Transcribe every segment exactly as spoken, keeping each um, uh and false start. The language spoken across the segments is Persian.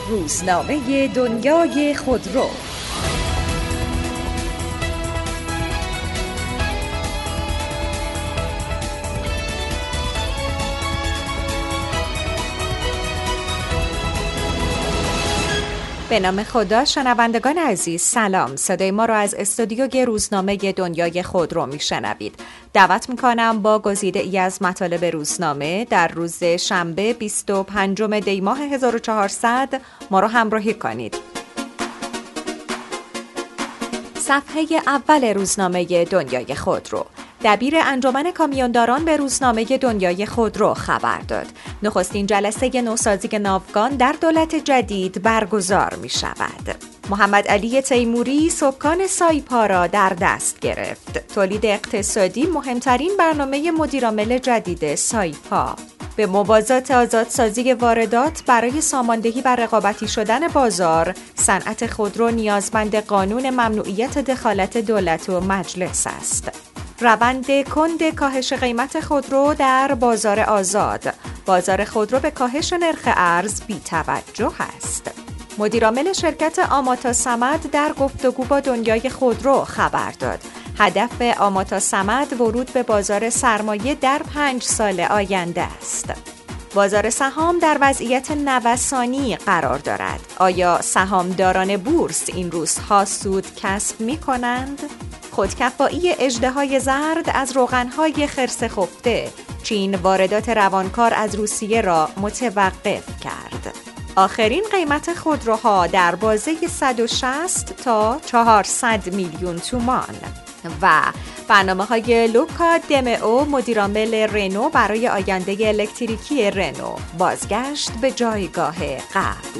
روزنامه دنیای خودرو. به نام خدا. شنوندگان عزیز سلام. صدای ما را از استودیوی روزنامه دنیای خودرو میشنوید. دعوت میکنم با گزیده ای از مطالب روزنامه در روز شنبه بیست و پنجم دی ماه هزار و چهارصد ما را همراهی کنید. صفحه اول روزنامه دنیای خودرو. دبیر انجمن کامیونداران به روزنامه دنیای خودرو خبر داد. نخستین جلسه نوسازی ناوگان در دولت جدید برگزار می شود. محمد علی تیموری سکان سایپا را در دست گرفت. تولید اقتصادی مهمترین برنامه مدیرعامل جدید سایپا. به موازات آزادسازی واردات برای ساماندهی و رقابتی شدن بازار، صنعت خودرو نیازمند قانون ممنوعیت دخالت دولت و مجلس است. روند کند کاهش قیمت خودرو در بازار آزاد. بازار خودرو به کاهش نرخ ارز بی توجه است. مدیرعامل شرکت آماتا صمد در گفتگو با دنیای خودرو خبر داد. هدف آماتا صمد ورود به بازار سرمایه در پنج سال آینده است. بازار سهام در وضعیت نوسانی قرار دارد. آیا سهامداران بورس این روزها سود کسب می کنند؟ خودکفایی اژدهای زرد از روغنهای خرس خفته. چین واردات روانکار از روسیه را متوقف کرد. آخرین قیمت خودروها در بازه صد و شصت تا چهارصد میلیون تومان. و برنامه‌های لوکا دمئو مدیرعامل رنو برای آینده الکتریکی رنو. بازگشت به جایگاه قبل.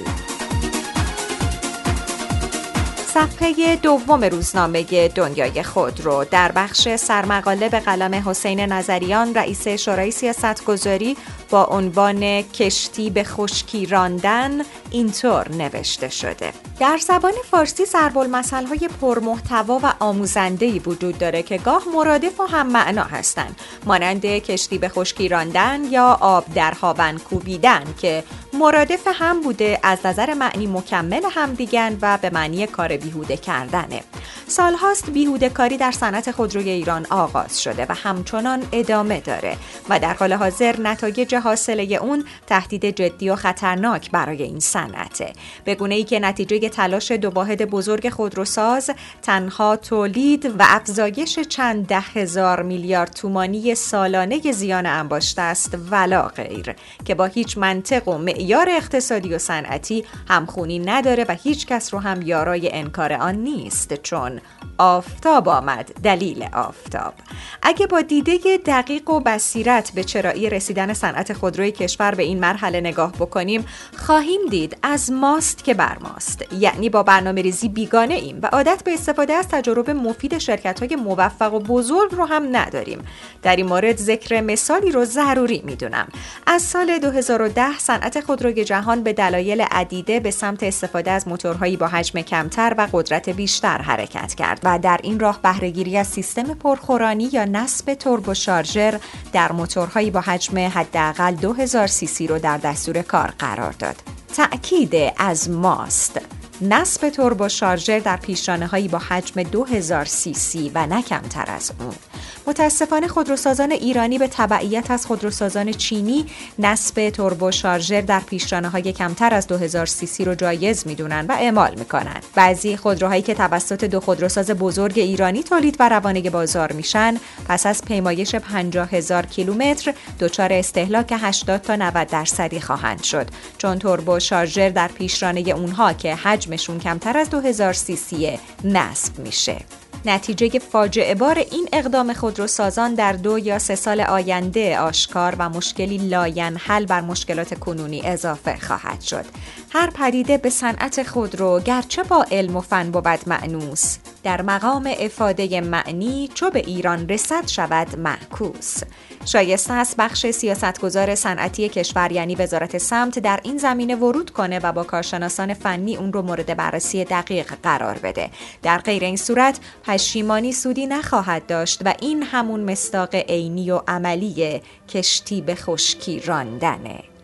صفحه دوم روزنامه دنیای خودرو در بخش سرمقاله به قلم حسین نظریان رئیس شورای سیاستگذاری با عنوان کشتی به خشکی راندن اینطور نوشته شده: در زبان فارسی ضرب‌المثل‌های پرمحتوا و آموزنده‌ای وجود داره که گاه مرادف و هم معنا هستند، مانند کشتی به خشکی راندن یا آب در هاون کوبیدن که مرادف هم بوده، از نظر معنی مکمل هم دیگن و به معنی کار بیهوده کردنه. سالهاست بیهوده کاری در صنعت خودروی ایران آغاز شده و همچنان ادامه داره و در حال حاضر نتایج حاصله اون تهدید جدی و خطرناک برای این صنعته، به گونه‌ای که نتیجه تلاش دو واحد بزرگ خودروساز تنها تولید و افزایش چند ده هزار میلیارد تومانی سالانه زیان انباشته است ولا غیر، که با هیچ منطق و معیار اقتصادی و صنعتی همخونی نداره و هیچ کس رو هم یارای انکار آن نیست، چون آفتاب آمد دلیل آفتاب. اگه با دیده دقیق و بصیرت به چرایی رسیدن صنعت خودروی کشور به این مرحله نگاه بکنیم، خواهیم دید از ماست که بر ماست، یعنی با برنامه ریزی بیگانه ایم و عادت به استفاده از تجارب مفید شرکت‌های موفق و بزرگ رو هم نداریم. در این مورد ذکر مثالی رو ضروری میدونم. از سال دو هزار و ده صنعت خودروی جهان به دلایل عدیده به سمت استفاده از موتورهایی با حجم کمتر و قدرت بیشتر حرکت کرد و در این راه بهره‌گیری از سیستم پرخورانی یا نصب توربوشارژر در موتورهایی با حجم حداقل دو هزار سی سی رو در دستور کار قرار داد. تأکید از ماست. نصب توربوشارژر در پیشرانه‌هایی با حجم دو هزار سی سی و نه کمتر از اون. متاسفانه خودروسازان ایرانی به تبعیت از خودروسازان چینی نصب توربوشارژر در پیشرانه‌های کمتر از دو هزار سی سی رو جایز میدونن و اعمال میکنن. بعضی خودروهایی که توسط دو خودروساز بزرگ ایرانی تولید و روانه بازار میشن، پس از پیمایش پنجاه هزار کیلومتر دچار استهلاک هشتاد تا نود درصدی خواهند شد، چون توربوشارژر در پیشرانه اونها که حجمشون کمتر از دو هزار سی سی نصب میشه. نتیجه فاجعه بار این اقدام خودروسازان در دو یا سه سال آینده آشکار و مشکلی لاینحل بر مشکلات کنونی اضافه خواهد شد. هر پدیده به صنعت خودرو گرچه با علم و فن بود مأنوس، در مقام افاده معنی چو به ایران رسد شود معکوس. شایسته است بخش سیاستگزار صنعتی کشور یعنی وزارت سمت در این زمینه ورود کنه و با کارشناسان فنی اون رو مورد بررسی دقیق قرار بده. در غیر این صورت پشیمانی سودی نخواهد داشت و این همون مصداق عینی و عملی کشتی به خشکی راندنه.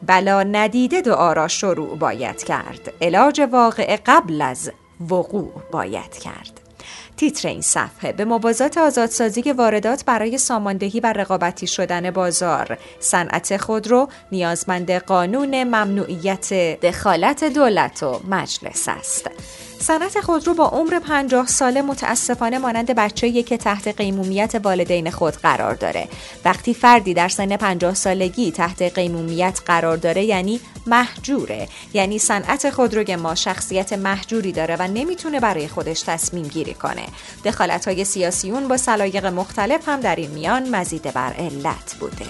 بلا ندیده دعا را شروع باید کرد، علاج واقع قبل از وقوع باید کرد. تیتر این صفحه: به موازات آزادسازی واردات برای ساماندهی و رقابتی شدن بازار، صنعت خودرو نیازمند قانون ممنوعیت دخالت دولت و مجلس است. صنعت خودرو با عمر پنجاه ساله متاسفانه مانند بچه‌ای که تحت قیمومیت والدین خود قرار داره. وقتی فردی در سن پنجاه سالگی تحت قیمومیت قرار داره یعنی محجوره، یعنی صنعت خودروی ما شخصیت محجوری داره و نمیتونه برای خودش تصمیم گیری کنه. دخالت‌های سیاسیون با سلایق مختلف هم در این میان مزید بر علت بوده.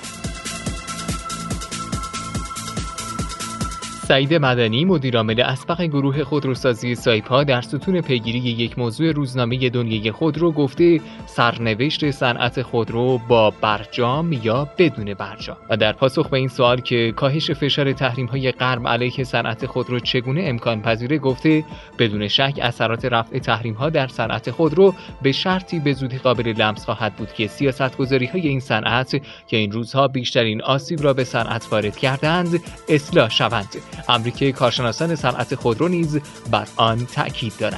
سعید مدنی، مدیرعامل اسبق گروه خودروسازی سایپا، در ستون پیگیری یک موضوع روزنامه دنیای خودرو گفته سرنوشت صنعت خودرو با برجام یا بدون برجام. و در پاسخ به این سوال که کاهش فشار تحریم‌های غرب علیه صنعت خودرو چگونه امکان پذیره، گفته بدون شک اثرات رفع تحریم‌ها در صنعت خودرو به شرطی به زودی قابل لمس خواهد بود که سیاست‌گذاری‌های این صنعت که این روزها بیشترین آسیب را به صنعت وارد کردند اصلاح شوند. امریکای کارشناسان صنعت خودرو نیز بر آن تأکید دارند.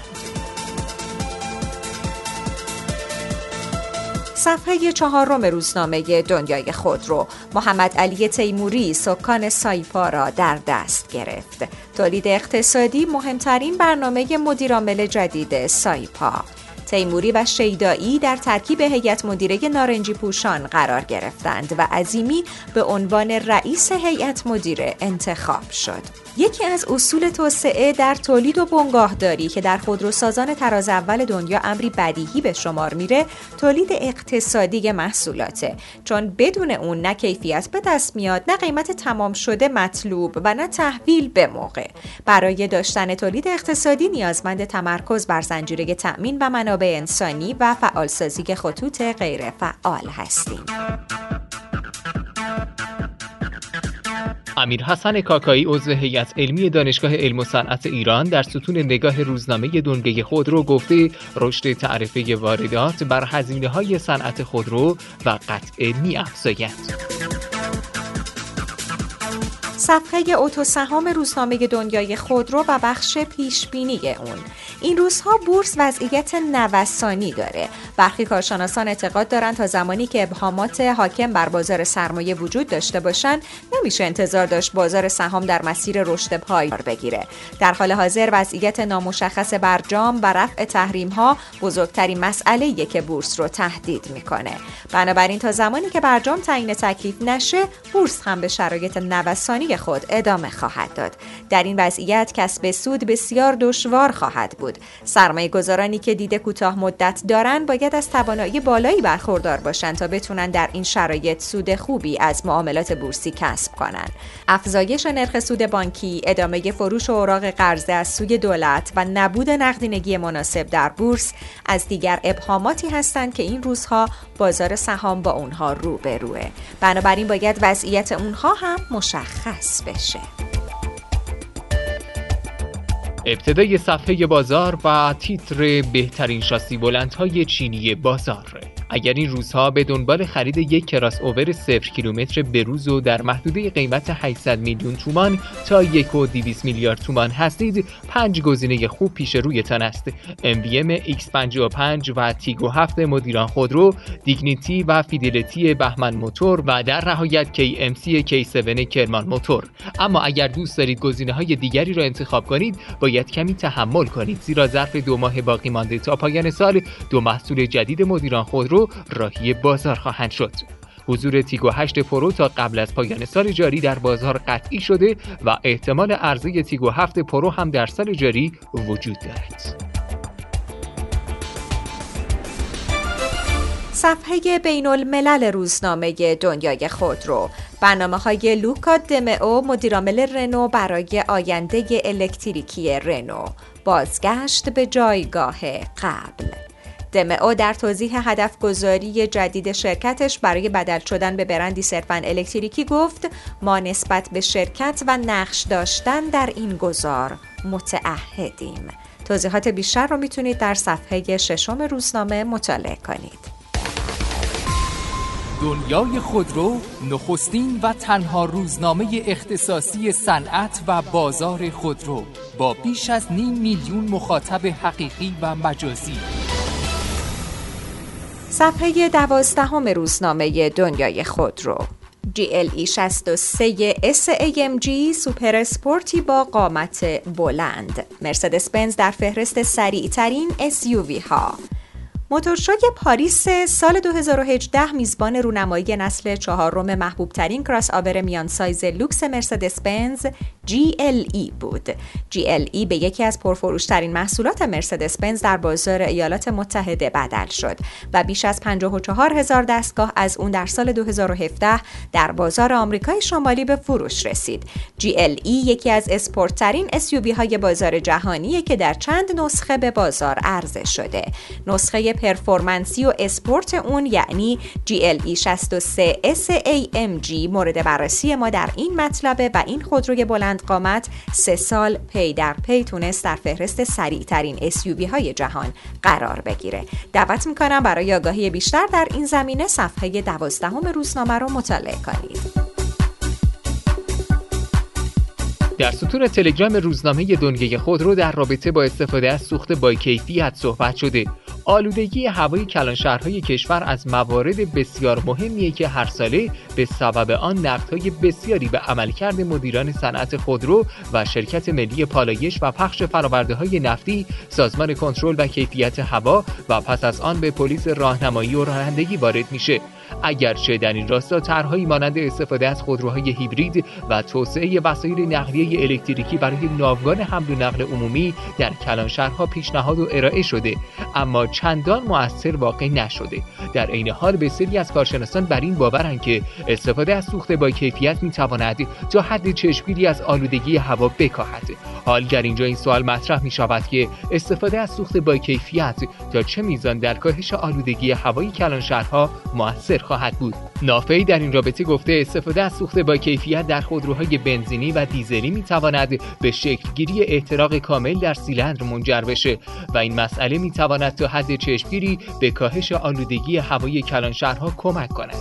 صفحه چهارم روزنامه دنیای خودرو: محمد علی تیموری سکان سایپا را در دست گرفت. تولید اقتصادی مهمترین برنامه مدیرعامل جدید سایپا. تیموری و شیدایی در ترکیب هیئت مدیره نارنجی پوشان قرار گرفتند و عظیمی به عنوان رئیس هیئت مدیره انتخاب شد. یکی از اصول توسعه در تولید و بنگاهداری که در خودروسازان تراز اول دنیا امری بدیهی به شمار میره، تولید اقتصادی محصولاته، چون بدون اون نه کیفیت به دست میاد، نه قیمت تمام شده مطلوب و نه تحویل به موقع. برای داشتن تولید اقتصادی نیازمند تمرکز بر زنجیره تأمین و منابع انسانی و فعالسازی خطوط غیر فعال هستیم. امیر حسن کاکایی، عضو هیئت علمی دانشگاه علم و صنعت ایران، در ستون نگاه روزنامه دنیای خودرو گفته رشد تعرفه واردات بر هزینه‌های صنعت خودرو و قطع می‌افزاید. صفحه اتوسهام روزنامه دنیای خودرو و بخش پیشبینی اون: این روزها بورس وضعیت نوسانی داره. برخی کارشناسان اعتقاد دارند تا زمانی که ابهامات حاکم بر بازار سرمایه وجود داشته باشند نمیشه انتظار داشت بازار سهام در مسیر رشد پایدار بگیره. در حال حاضر وضعیت نامشخص برجام و رفع تحریم‌ها بزرگترین مسئله‌ایه که بورس رو تهدید میکنه. بنابراین تا زمانی که برجام تعیین تکلیف نشه، بورس هم به شرایط نوسانی خود ادامه خواهد داد. در این وضعیت کسب سود بسیار دشوار خواهد بود. سرمایه گذارانی که دید کوتاه مدت دارن باید از توانایی بالایی برخوردار باشن تا بتونن در این شرایط سود خوبی از معاملات بورسی کسب کنن. افزایش نرخ سود بانکی، ادامه فروش اوراق قرضه از سوی دولت و نبود نقدینگی مناسب در بورس از دیگر ابهاماتی هستند که این روزها بازار سهام با اونها روبروه. بنابراین باید وضعیت اونها هم مشخص بشه. ابتدای صفحه بازار و تیتر بهترین شاسی بلندهای چینی بازار. اگر این روزها به دنبال خرید یک کراس اوور صفر کیلومتر بروز و در محدوده قیمت هشتصد میلیون تومان تا یک و دویست میلیارد تومان هستید، پنج گزینه خوب پیش رویتان است: ام وی ام ایکس پنجاه و پنج و تیگو هفت مدیران خودرو، دیگنیتی و فیدلیتی بهمن موتور و در نهایت کی ام سی کی هفت کرمان موتور. اما اگر دوست دارید گزینه‌های دیگری را انتخاب کنید، باید کمی تحمل کنید، زیرا ظرف دو ماه باقی مانده تا پایان سال دو محصول جدید مدیران خودرو راهی بازار خواهند شد. حضور تیگو هشت پرو تا قبل از پایان سال جاری در بازار قطعی شده و احتمال عرضه تیگو هفت پرو هم در سال جاری وجود دارد. صفحه بین الملل روزنامه دنیای خودرو: برنامه‌های لوکا دمئو، مدیرعامل رنو برای آینده الکتریکی رنو، بازگشت به جایگاه قبل. دمئو در توضیح هدف گذاری جدید شرکتش برای بدل شدن به برندی صرفاً الکتریکی گفت: ما نسبت به شرکت و نقش داشتن در این گذار متعهدیم. توضیحات بیشتر رو میتونید در صفحه ششم روزنامه مطالعه کنید. دنیای خودرو نخستین و تنها روزنامه اختصاصی صنعت و بازار خودرو با بیش از نیم میلیون مخاطب حقیقی و مجازی. صفحه دوازدهم روزنامه دنیای خودرو. جی ال ای شصت و سه اس ای ام جی سوپر اسپورتی با قامت بلند. مرسدس بنز در فهرست سریع ترین اس یو وی ها. موتورشوی پاریس سال دو هزار و هجده میزبان رونمایی نسل چهارم محبوب ترین کراس آور میان سایز لوکس مرسدس بنز جی ال ای بود. جی ال ای به یکی از پرفروشترین محصولات مرسدس بنز در بازار ایالات متحده بدل شد و بیش از پنجاه و چهار هزار دستگاه از اون در سال دو هزار و هفده در بازار آمریکای شمالی به فروش رسید. جی ال ای یکی از اسپورت ترین اس یو وی های بازار جهانیه که در چند نسخه به بازار عرضه شده. نسخه پرفورمنسی و اسپورت اون یعنی جی ال ای شصت و سه اس ای ام جی مورد بررسی ما در این مطلبه و این خودروی بلند قامت سه سال پی در پی تونست در فهرست سریع ترین اس یو وی های جهان قرار بگیره. دعوت میکنم برای آگاهی بیشتر در این زمینه صفحه دوازدهم روزنامه رو مطالعه کنید. در ستون تلگرام روزنامه دنیای خودرو در رابطه با استفاده از سوخت با کیفیت صحبت شده. آلودگی هوای کلانشهرهای کشور از موارد بسیار مهمیه که هر ساله به سبب آن نقدهای بسیاری به عملکرد مدیران صنعت خودرو و شرکت ملی پالایش و پخش فرآورده‌های نفتی، سازمان کنترل و کیفیت هوا و پس از آن به پلیس راهنمایی و رانندگی وارد میشه. اگرچه در این راستا طرح‌هایی مانند استفاده از خودروهای هیبرید و توسعه وسایل نقلیه الکتریکی برای ناوگان حمل و نقل عمومی در کلانشهرها پیشنهاد و ارائه شده، اما چندان مؤثر واقع نشده. در عین حال بسیاری از کارشناسان بر این باورند که استفاده از سوخت با کیفیت می‌تواند تا حد چشمگیری از آلودگی هوا بکاهد. حال در اینجا این سوال مطرح می‌شود که استفاده از سوخت با کیفیت تا چه میزان در کاهش آلودگی هوای کلانشهرها مؤثر خواهد بود. نافعی در این رابطه گفته استفاده از سوخت با کیفیت در خودروهای بنزینی و دیزلی می‌تواند به شکلگیری احتراق کامل در سیلندر منجر بشه و این مسئله می‌تواند تا حد چشمگیری به کاهش آلودگی هوای کلانشهرها کمک کند.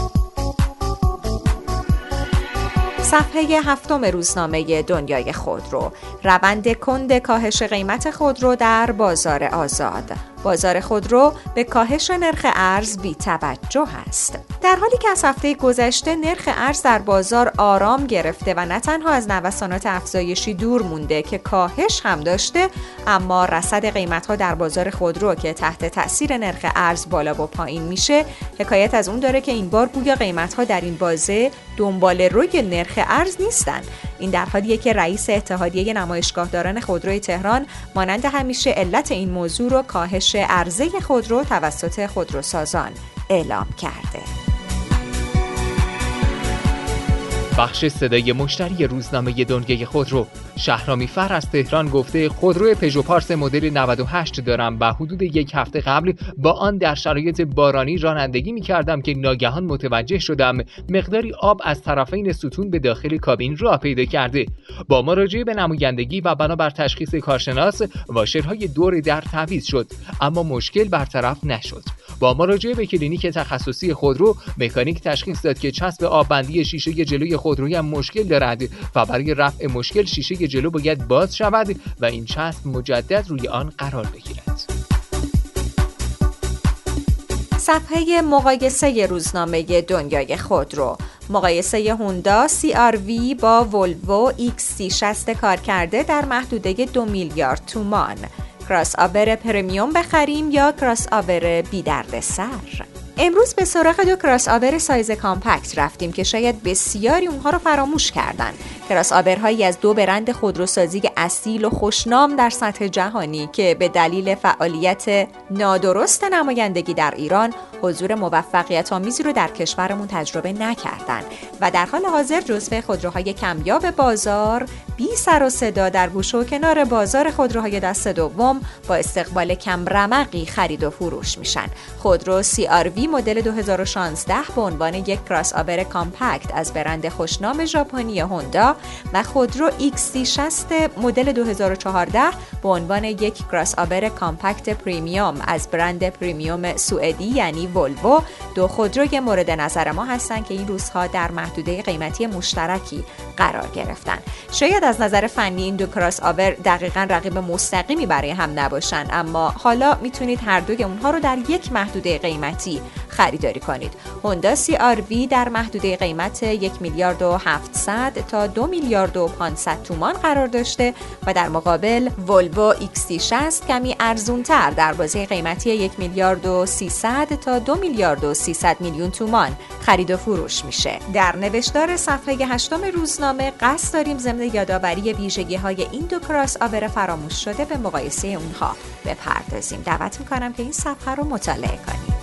صفحه هفتم روزنامه دنیای خودرو. روند کند کاهش قیمت خودرو در بازار آزاد. بازار خودرو به کاهش نرخ ارز بی توجه است. در حالی که از هفته گذشته نرخ ارز در بازار آرام گرفته و نه تنها از نوسانات افزایشی دور مونده که کاهش هم داشته، اما رصد قیمت‌ها در بازار خودرو که تحت تأثیر نرخ ارز بالا و پایین میشه، حکایت از اون داره که این بار گویا قیمت‌ها در این بازه دنبال روی نرخ ارز نیستن. این در حالیه که رئیس اتحادیه نمایشگاهداران خودروی تهران مانند همیشه علت این موضوع رو کاهش عرضه خودرو توسط خودروسازان اعلام کرده. بخش صدای مشتری روزنامه دنیای خودرو. شهرامی فر از تهران گفته خودرو پژو پارس مدل نود و هشت دارم و حدود یک هفته قبل با آن در شرایط بارانی رانندگی می‌کردم که ناگهان متوجه شدم مقداری آب از طرفین ستون به داخل کابین راه پیدا کرده. با مراجعه به نمایندگی و بنابر تشخیص کارشناس واشرهای دور در تعویض شد، اما مشکل برطرف نشد. با مراجعه به کلینیک تخصصی خودرو، مکانیک تشخیص داد که چسب آببندی شیشه جلوی خودروی هم مشکل دارد و برای رفع مشکل شیشه جلو باید باز شود و این چسب مجدد روی آن قرار بگیرد. صفحه مقایسه روزنامه دنیای خودرو. مقایسه هوندا سی آر وی با ولوو ایکس سی شصت کار کرده در محدوده دو میلیارد تومان. کراس آور پرمیوم بخریم یا کراس آور بی دردسر؟ امروز به سراغ دو کراس آور سایز کامپکت رفتیم که شاید بسیاری اونها رو فراموش کردن. کراس آورهایی از دو برند خودروسازی اصیل و خوشنام در سطح جهانی که به دلیل فعالیت نادرست نمایندگی در ایران حضور موفقیت آمیزی رو در کشورمون تجربه نکردن و در حال حاضر جزو خودروهای کمیاب بازار بی سر و صدا در گوشه و کنار بازار خودروهای دست دوم با استقبال کم رمقی خرید و فروش میشن. خودرو سی آر وی مدل دو هزار و شانزده به عنوان یک کراس آور کامپکت از برند خوشنام ژاپنی هوندا و خودرو ایکس سی شصت مدل دو هزار و چهارده به عنوان یک کراس آور کامپکت پریمیوم از برند پریمیوم سوئدی یعنی ولوو دو خودروی مورد نظر ما هستند که این روزها در محدوده قیمتی مشترکی قرار گرفتن. شاید از نظر فنی این دو کراس آور دقیقاً رقیب مستقیمی برای هم نباشن، اما حالا میتونید هر دوی اونها رو در یک محدوده قیمتی خریداری کنید. هوندا سی آر وی در محدوده قیمت یک میلیارد و هفتصد تا دو میلیارد و پانصد تومان قرار داشته و در مقابل ولوو ایکس سی شصت کمی ارزونتر در بازه قیمتی یک میلیارد و سیصد تا دو میلیارد و سیصد میلیون تومان خرید و فروش میشه. در نوشتار صفحه هشتم روزنامه قصد داریم ضمن یادآوری ویژگی‌های این دو کراس آور فراموش شده به مقایسه اونها بپردازیم. دعوت میکنم که این صفحه رو مطالعه کنیم.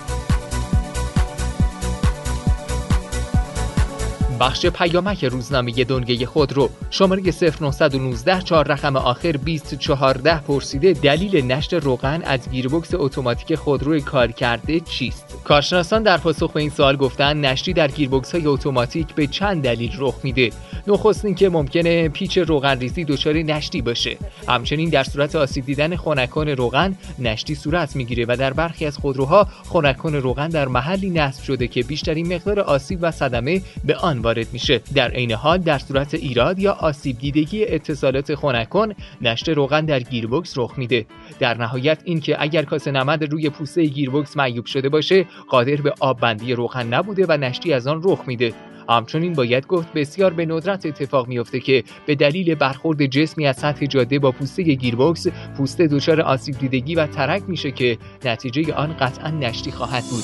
بخش پیامک روزنامه دنیای خودرو شماره صفر نه یک نه چهار رقم آخر بیست چهارده پرسیده دلیل نشت روغن از گیربکس اتوماتیک خودروی کار کرده چیست؟ کارشناسان در پاسخ به این سوال گفتن نشتی در گیربکس های اتوماتیک به چند دلیل رخ میده. نخست اینکه ممکنه پیچ روغن ریزی دچار نشتی باشه. همچنین در صورت آسیب دیدن خنکان روغن نشتی صورت میگیره و در برخی از خودروها خنکان روغن در محلی نصب شده که بیشترین مقدار آسیب و صدمه به آن وارد میشه. در عین حال در صورت ایراد یا آسیب دیدگی اتصالات خنکان نشت روغن در گیربکس رخ میده. در نهایت اینکه اگر کاسه نمد روی پوسته گیربکس معیوب شده باشه قادر به آب بندی روغن نبوده و نشتی از آن رخ میده. همچنین باید گفت بسیار به ندرت اتفاق میفته که به دلیل برخورد جسمی از سطح جاده با پوسته گیربکس پوسته دچار آسیب دیدگی و ترک میشه که نتیجه آن قطعا نشتی خواهد بود.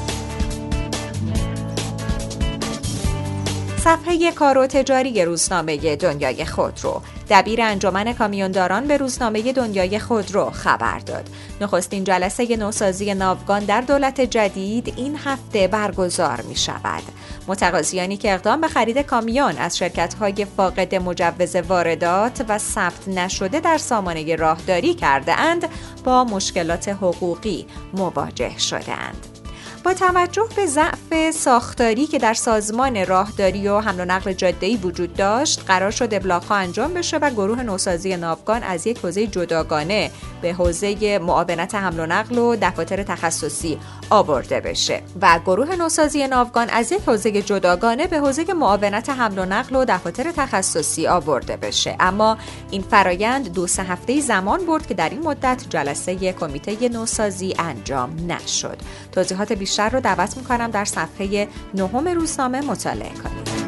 صفحه کار و تجاری روزنامه دنیای خودرو دبیر انجمن کامیونداران به روزنامه دنیای خودرو خبر داد. نخستین جلسه نوسازی ناوگان در دولت جدید این هفته برگزار می شود. متقاضیانی که اقدام به خرید کامیون از شرکت‌های فاقد مجوز واردات و ثبت نشده در سامانه راهداری کرده اند با مشکلات حقوقی مواجه شدند. با توجه به ضعف ساختاری که در سازمان راهداری و حمل و نقل جاده‌ای وجود داشت، قرار شد ابلاغ‌ها انجام بشه و گروه نوسازی ناوگان از یک حوزه جداگانه به حوزه معاونت حمل و نقل و دفاتر تخصصی آورده بشه و گروه نوسازی ناوگان از یک حوزه جداگانه به حوزه معاونت حمل و نقل و دفاتر تخصصی آورده بشه. اما این فرایند دو سه هفته زمان برد که در این مدت جلسه کمیته نوسازی انجام نشد. توضیحات بیشتر رو دعوت میکنم در صفحه نهم روزنامه مطالعه کنید.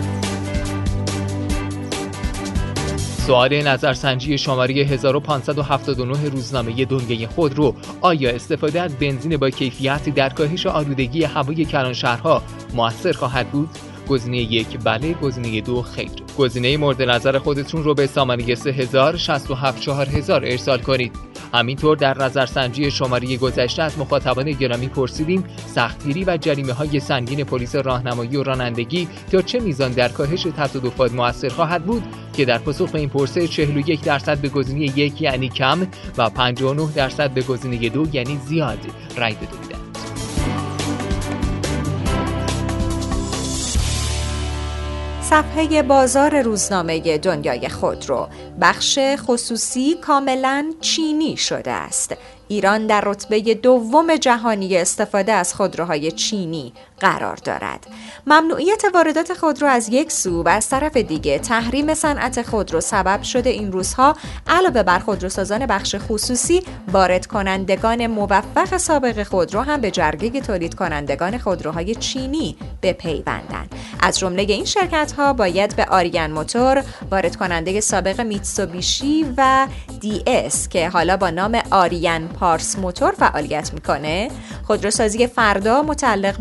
سوال نظرسنجی شماره هزار و پانصد و هفتاد و نه روزنامه دنیای خودرو: آیا استفاده از بنزین با کیفیت در کاهش آلودگی هوای کلانشهرها مؤثر خواهد بود؟ گزینه یک بله، گزینه دو خیر. گزینه مورد نظر خودتون رو به سامانه سه هزار شصت و هفت چهار هزار ارسال کنید. همینطور در نظرسنجی شماره گذشته از مخاطبان گرامی پرسیدیم سختگیری و جریمه‌های سنگین پلیس راهنمایی و رانندگی تا چه میزان در کاهش تصادفات مؤثر خواهد بود که در پاسخ به این پرسش چهل و یک درصد به گزینه یک یعنی کم و پنجاه و نه درصد به گزینه دو یعنی زیاد رای داده بودند. صفحه بازار روزنامه دنیای خودرو: بخش خصوصی کاملا چینی شده است. ایران در رتبه دوم جهانی استفاده از خودروهای چینی قرار دارد. ممنوعیت واردات خودرو از یک سو و از طرف دیگه تحریم صنعت خودرو سبب شده این روزها علاوه بر خودروسازان بخش خصوصی، وارد کنندگان موفق سابق خودرو هم به جرگه تولید کنندگان خودروهای چینی بپیوندند. از جمله این شرکت‌ها باید به آریان موتور، وارد کننده سابق میتسوبیشی و دی اس که حالا با نام آریان پارس موتور فعالیت میکنه، خودروسازی فردا متعلق به گروه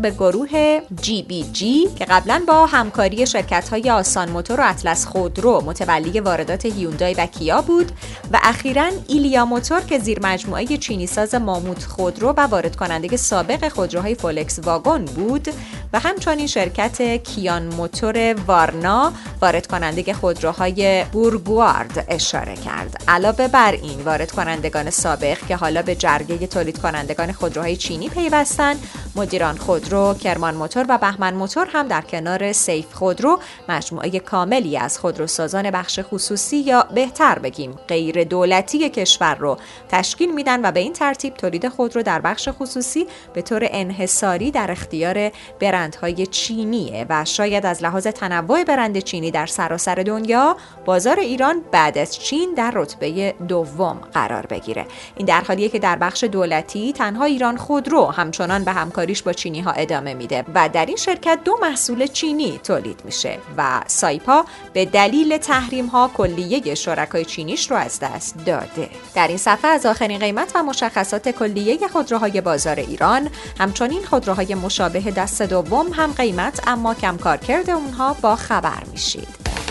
گروه جی بی جی که قبلا با همکاری شرکت‌های آسان موتور و اطلس خودرو متولی واردات هیوندای و کیا بود و اخیراً ایلیا موتور که زیر مجموعه چینی ساز ماموت خودرو و وارد کننده سابق خودروهای فولکس واگن بود و همچنین شرکت کیان موتور وارنا وارد کننده خودروهای بورگوارد اشاره کرد. علاوه بر این وارد کنندگان سابق که حالا به جرگه تولید کنندگان خودروهای چینی پیوستن، مدیران خودرو، کرمان موتور و بهمن موتور هم در کنار سیف خودرو مجموعه کاملی از خودروسازان بخش خصوصی یا بهتر بگیم غیر دولتی کشور رو تشکیل میدن و به این ترتیب تولید خودرو در بخش خصوصی به طور انحصاری در اختیار برندهای چینیه و شاید از لحاظ تنوع برند چینی در سراسر دنیا بازار ایران بعد از چین در رتبه دوم قرار بگیره. این در حالیه که در بخش دولتی تنها ایران خودرو همچنان به همکاریش با چینی ها ادامه میده و در این شرکت دو محصول چینی تولید میشه و سایپا به دلیل تحریم ها کلیه شرکای چینیش رو از دست داده. در این صفحه از آخرین قیمت و مشخصات کلیه خودروهای بازار ایران، همچنین خودروهای مشابه دست دوم هم قیمت اما کم کارکرد اونها با خبر میشید.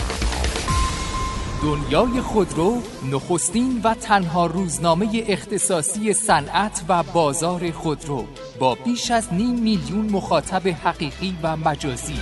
دنیای خودرو نخستین و تنها روزنامه اختصاصی صنعت و بازار خودرو با بیش از نیم میلیون مخاطب حقیقی و مجازی.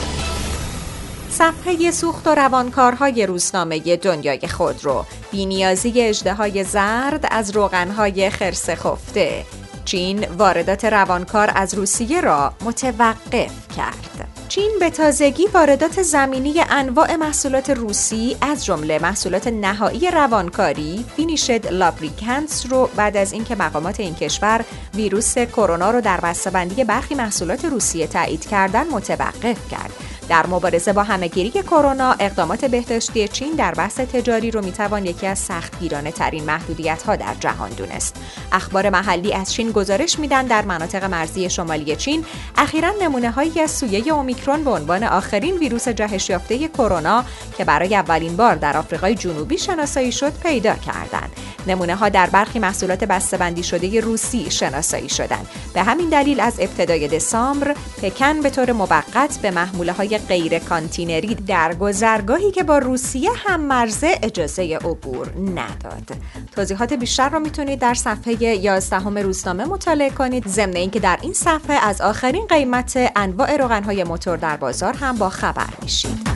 صفحه سوخت و روانکارهای روزنامه دنیای خودرو، بی‌نیازی اژدهای زرد از روغنهای خرس خفته. چین واردات روانکار از روسیه را متوقف کرد. چین به تازگی واردات زمینی انواع محصولات روسی از جمله محصولات نهایی روانکاری فینیشد لاپریکانتس رو بعد از اینکه مقامات این کشور ویروس کرونا رو در بسته‌بندی برخی محصولات روسیه تایید کردن متوقف کرد. در مبارزه با همه‌گیری کرونا، اقدامات بهداشتی چین در بحث تجاری رو میتوان یکی از سختگیرانه ترین محدودیت‌ها در جهان دونست. اخبار محلی از چین گزارش میدن در مناطق مرزی شمالی چین اخیراً نمونه‌هایی از سویه اومیکرون به عنوان آخرین ویروس جهش یافته کرونا که برای اولین بار در آفریقای جنوبی شناسایی شد پیدا کردند. نمونه‌ها در برخی محصولات بسته‌بندی شده روسی شناسایی شدند. به همین دلیل از ابتدای دسامبر پکن به طور موقت به محموله‌های غیر کانتینری در گذرگاهی که با روسیه هم مرزه اجازه عبور نداد. توضیحات بیشتر رو میتونید در صفحه یازدهم روزنامه مطالعه کنید. ضمن اینکه در این صفحه از آخرین قیمت انواع روغن‌های موتور در بازار هم با خبر میشید.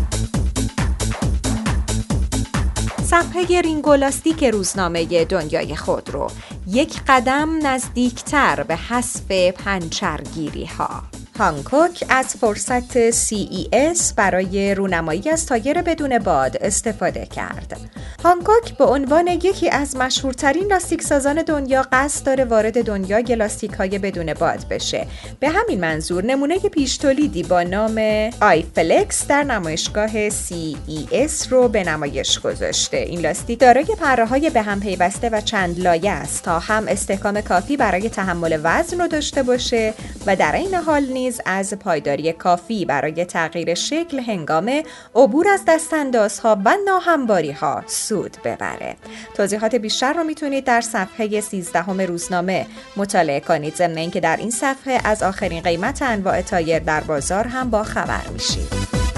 صفحه رینگولاستیک روزنامه دنیای خودرو، یک قدم نزدیکتر به حذف پنچرگیری ها. هانکوک از فرصت سی ای اس برای رونمایی از تایر بدون باد استفاده کرد. هانکوک به عنوان یکی از مشهورترین لاستیک سازان دنیا قصد داره وارد دنیای لاستیک های بدون باد بشه. به همین منظور نمونه پیش تولیدی با نام آی فلکس در نمایشگاه سی ای اس رو به نمایش گذاشته. این لاستیک دارای پره‌های به هم پیوسته و چند لایه است تا هم استحکام کافی برای تحمل وزن رو داشته باشه و در این حال نیز از پایداری کافی برای تغییر شکل هنگام عبور از دستاندازها و ناهمواری‌ها سود ببره. توضیحات بیشتر رو میتونید در صفحه سیزدهم روزنامه مطالعه کنید. ضمن اینکه در این صفحه از آخرین قیمت انواع تایر در بازار هم با خبر میشید.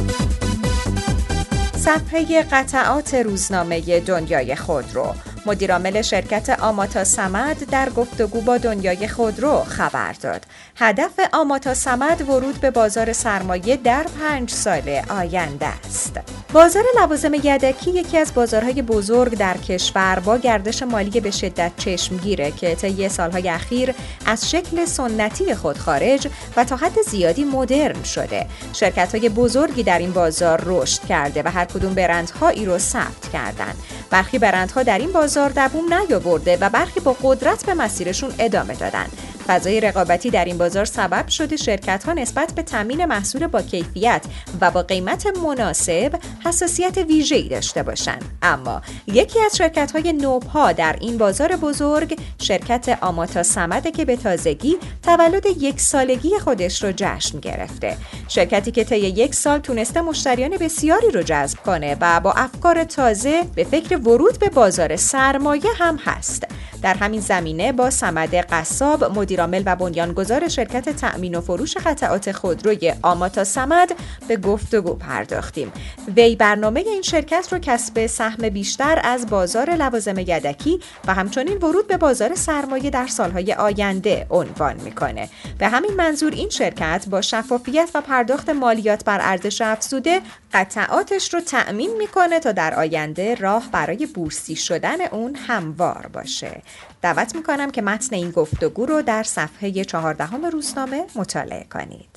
صفحه قطعات روزنامه دنیای خودرو، مدیرعامل شرکت آماتا صمد در گفتگو با دنیای خودرو خبر داد. هدف آماتا صمد ورود به بازار سرمایه در پنج سال آینده است. بازار لوازم یدکی یکی از بازارهای بزرگ در کشور با گردش مالی به شدت چشمگیره که طی سالهای اخیر از شکل سنتی خود خارج و تا حد زیادی مدرن شده. شرکت‌های بزرگی در این بازار رشد کرده و هر کدوم برندهایی رو ثبت کردن. برخی برندها در این بازار دووم نیاورده و برخی با قدرت به مسیرشون ادامه دادن. فضای رقابتی در این بازار سبب شده شرکت‌ها نسبت به تامین محصول با کیفیت و با قیمت مناسب حساسیت ویژه‌ای داشته باشند. اما یکی از شرکت‌های نوپا در این بازار بزرگ شرکت آماتا صمد که به تازگی تولد یک سالگی خودش رو جشن گرفته. شرکتی که طی یک سال تونسته مشتریان بسیاری رو جذب کنه و با افکار تازه به فکر ورود به بازار سرمایه هم هست. در همین زمینه با صمد قصاب، مدیرعامل و بنیانگذار شرکت تأمین و فروش قطعات خودروی آماتا صمد به گفتگو پرداختیم. وی برنامه این شرکت رو کسب سهم بیشتر از بازار لوازم یدکی و همچنین ورود به بازار سرمایه در سالهای آینده عنوان میکنه. به همین منظور این شرکت با شفافیت و پرداخت مالیات بر ارزش افزوده قطعاتش رو تأمین میکنه تا در آینده راه برای بورسی شدن اون هموار باشه. دعوت میکنم که متن این گفتگو رو در صفحه چهاردهم روزنامه مطالعه کنید.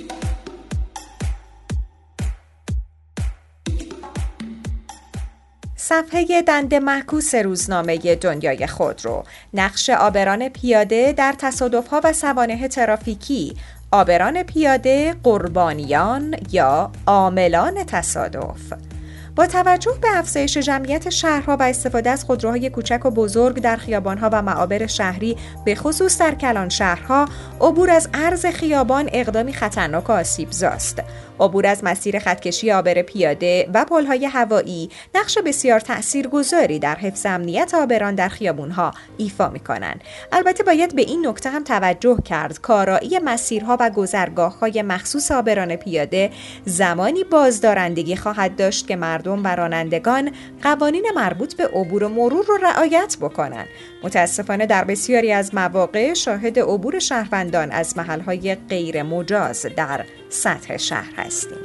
صفحه دند معکوس روزنامه دنیای خودرو. نقش عابران پیاده در تصادف‌ها و سوانح ترافیکی. عابران پیاده قربانیان یا عاملان تصادف. با توجه به افزایش جمعیت شهرها و استفاده از خودروهای کوچک و بزرگ در خیابانها و معابر شهری به خصوص در کلان شهرها، عبور از عرض خیابان اقدامی خطرناک و آسیبزاست. عبور از مسیر خطکشی عابر پیاده و پل‌های هوایی نقش بسیار تأثیرگذاری در حفظ امنیت عابران در خیابانها ایفا می‌کنند. البته باید به این نکته هم توجه کرد کارایی مسیرها و گذرگاه‌های مخصوص عابران پیاده زمانی بازدارندگی خواهد داشت که مردم و رانندگان قوانین مربوط به عبور و مرور رو رعایت بکنند. متاسفانه در بسیاری از مواقع شاهد عبور شهروندان از محل‌های غیر مجاز در سطح شهر هستیم.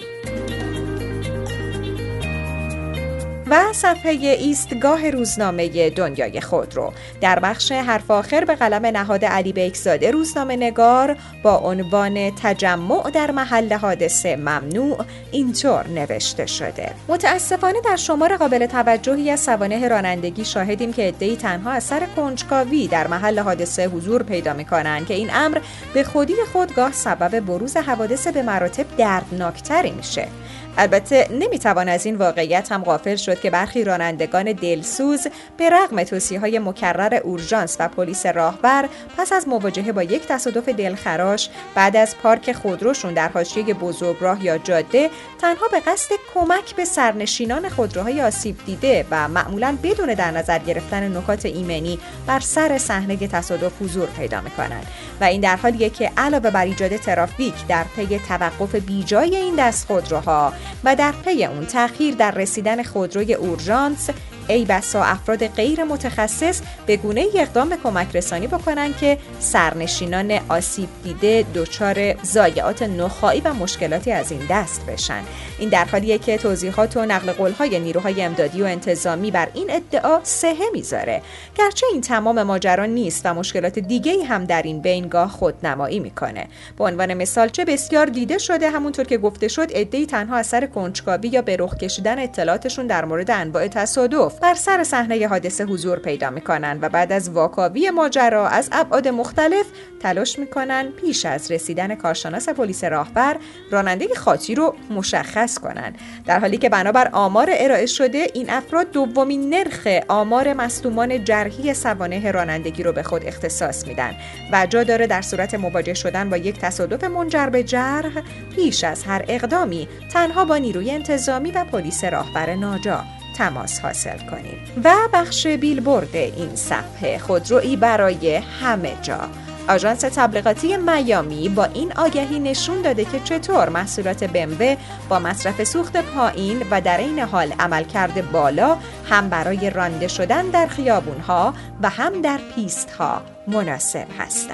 و صفحه ایستگاه روزنامه دنیای خودرو. در بخش حرف آخر به قلم نهاد علی بیکزاده روزنامه نگار با عنوان تجمع در محل حادثه ممنوع اینطور نوشته شده: متاسفانه در شمار قابل توجهی از سوانح رانندگی شاهدیم که عده‌ای تنها از سر کنجکاوی در محل حادثه حضور پیدا می‌کنند که این امر به خودی خودگاه سبب بروز حوادث به مراتب دردناکتری میشه. البته نمیتوان از این واقعیت هم غافل شد که برخی رانندگان دلسوز به رغم توصیه‌های مکرر اورژانس و پلیس راهبر پس از مواجهه با یک تصادف دلخراش بعد از پارک خودروشون در حاشیه بزرگراه یا جاده تنها به قصد کمک به سرنشینان خودروهای آسیب دیده و معمولاً بدون در نظر گرفتن نکات ایمنی بر سر صحنه تصادف حضور پیدا می‌کنند و این در حالیه که علاوه بر ایجاد ترافیک در پی توقف بیجای این دست خودروها و در پی اون تأخیر در رسیدن خودروی اورژانس، ای بسا افراد غیر متخصص به گونه اقدام به کمک رسانی بکنن که سرنشینان آسیب دیده دچار ضایعات نخاعی و مشکلاتی از این دست بشن. این در حالیه که توضیحات و نقل قول‌های نیروهای امدادی و انتظامی بر این ادعا صحه میذاره. گرچه این تمام ماجرا نیست و مشکلات دیگه‌ای هم در این بینگاه خودنمایی میکنه. به عنوان مثال چه بسیار دیده شده همونطور که گفته شد عده‌ای تنها از سر کنجکاوی یا به رخ کشیدن اطلاعاتشون در مورد انواع تصادف بر سر صحنه حادثه حضور پیدا میکنن و بعد از واکاوی ماجرا از ابعاد مختلف تلاش میکنن پیش از رسیدن کارشناس پلیس راهبر راننده خاطی رو مشخص کنن، در حالی که بنابر آمار ارائه شده این افراد دومین نرخ آمار مصدومان جرحی سوانح رانندگی رو به خود اختصاص میدن و جا داره در صورت مواجه شدن با یک تصادف منجر به جرح پیش از هر اقدامی تنها با نیروی انتظامی و پلیس راهبر ناجا تماس حاصل کنیم. و بخش بیلبورد این صفحه خودرویی برای همه جا. آژانس تبلیغاتی میامی با این آگهی نشون داده که چطور محصولات بی ام و با مصرف سوخت پایین و در این حال عملکرد بالا هم برای رانده شدن در خیابونها و هم در پیست‌ها مناسب هستند.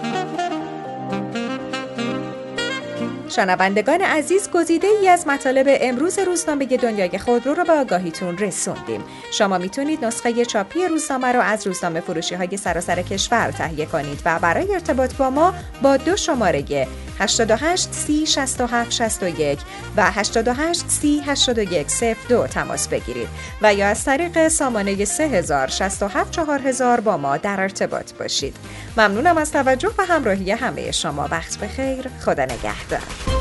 شنوندگان عزیز، گزیده ای از مطالب امروز روزنامه دنیای خودرو رو به آگاهیتون رسوندیم. شما میتونید نسخه چاپی روزنامه رو از روزنامه فروشی های سراسر کشور تهیه کنید و برای ارتباط با ما با دو شماره هشتاد و هشت سی شصت و هفت شصت و یک و هشتاد و هشت سی هشتاد و یک صفر دو تماس بگیرید و یا از طریق سامانه سه هزار شصت و هفت چهار هزار با ما در ارتباط باشید. ممنونم از توجه و همراهی همه شما. وقت بخیر. خدا نگهدار.